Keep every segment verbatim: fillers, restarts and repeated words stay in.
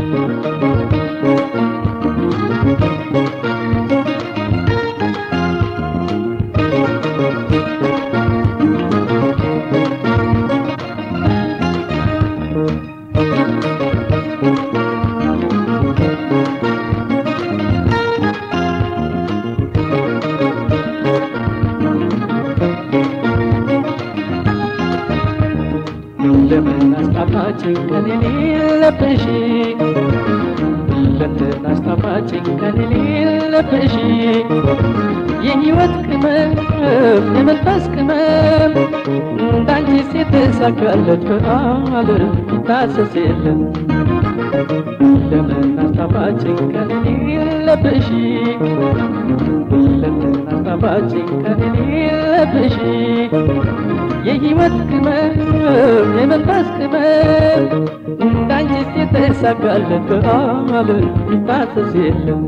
لمن أستعفاتي كنيني لبشي لمن أستعفاتي كنيني لبشي يهيوت كمام يمنفس كمام دانجي سيتساك اللجفال يتاسسيل لمن أستعفاتي كنيني لبشي لمن أستعفاتي كنيني لبشي የህይወት ቅመም የመንፈስ ቅመም እንዳንቺስ የተሳካለት በዓለም ይታሰስ የለም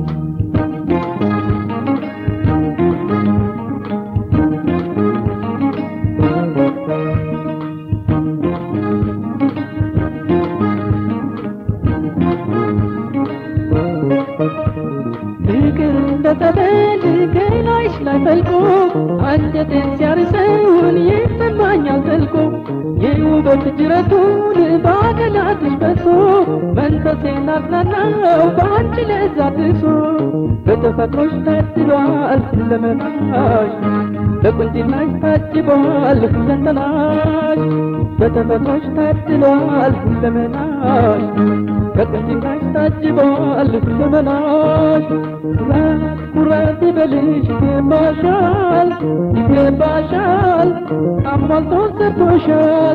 እንደተበል ከላይሽ ላይ ፈልቆ አንጀቴን ሲያርሰውን ይሰማኛል ዘልቆ የውበት ጅረቱን በአገላትሽ በሶ መንፈሴን አጽናናው በአንቺ ለዛ ድሶ በተፈጥሮሽ ታድሏል ሁለመናሽ በቁንጅናሽ ታጅቧል ሁለንተናሽ በተፈጥሮሽ ታድሏል ሁለመናሽ በቁንጅናሽ ታጅቧል ሁለመናሽ ኩራት ኩራት ይበልሽ ይገባሻል ይገባሻል አሟልቶ ሰጥቶሻል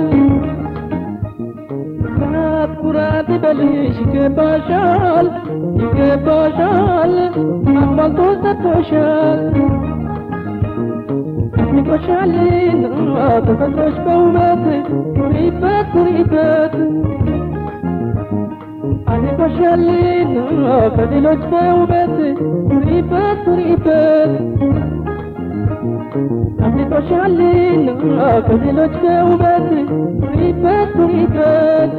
ኩራት ኩራት ይበልሽ ይገባሻል ይገባሻል አሟልቶ ሰጥቶሻል አድንቆሻልና ተፈጥሮሽ በውበት ኩሪበት ኩሪበት አድንቆሻልና ከሌሎች በውበት ኩሪበት ኩሪበት አድንቆሻልና ከሌሎች በውበት ኩሪበት ኩሪበት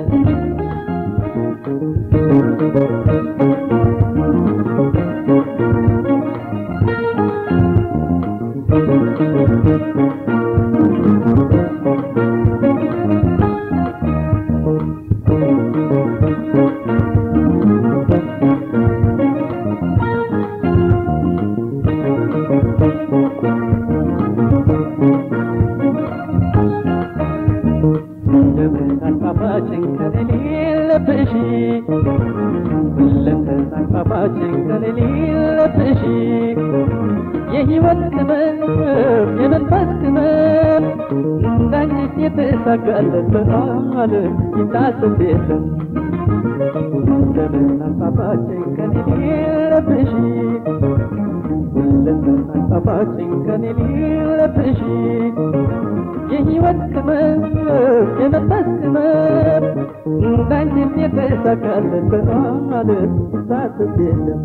لمن أصاباتك كنيني لبشي لمن أصاباتك كنيني لبشي የህይወት ቅመም የመንፈስ ቅመም እንዳንቺስ የተሳካለት በዓለም ይታሰስ የለም ለምን አሳባችኝ ከኔ ለብሺ ለምን አሳባችኝ ከኔ ለብሺ የህይወት ቅመም የመንፈስ ቅመም እንዳንቺስ የተሳካለት በዓለም ይታሰስ የለም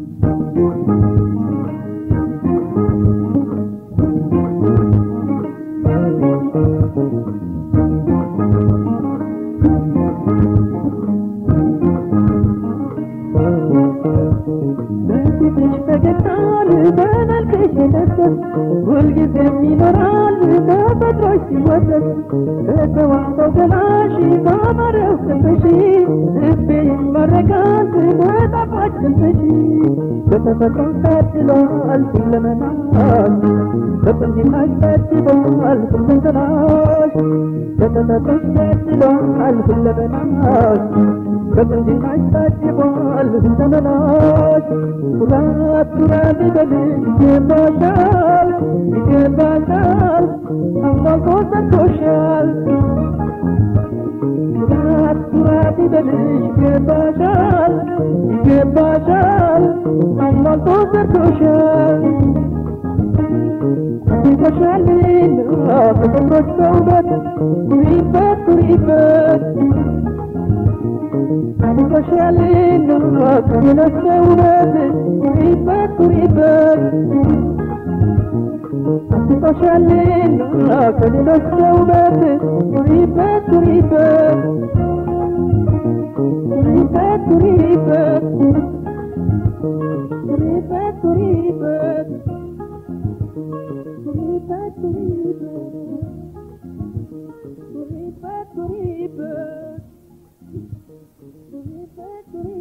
በፊትሽ ፈገግታን በመልክሽ የደሰት ሁልጊዜም ይኖራል ተፈጥሮሽ ሲወደስ በተዋበው ገላሽ ባማረው ስምሽ ልቤ ይማረካል በጣፋጭ ድምፅሽ በተፈጥሮ ታድሏል ሁለመናሽ በቁንጅናሽ ታድሏል ሁለንተናሽ በተፈጥሮ ታድሏል ሁለመናሽ በቁንጅናሽ ታድሏል ሁለንተናሽ ኩራት ኩራት ይበልሽ ይገባሻል ይገባሻል አሟልቶ ሰጥቶሻል ኩራት ኩራት ይበልሽ ይገባሻል ይገባሻል አሟልቶ ሰጥቶሻል አድንቆሻልና ተፈጥሮሽ በውበት ኩሪበት ኩሪበት አድንቆሻልና ከሌሎች በውበት ኩሪበት ኩሪበት አድንቆሻልና ከሌሎች በውበት ኩሪበት ኩሪበት ኩሪበት ኩሪበት ይበኩሪ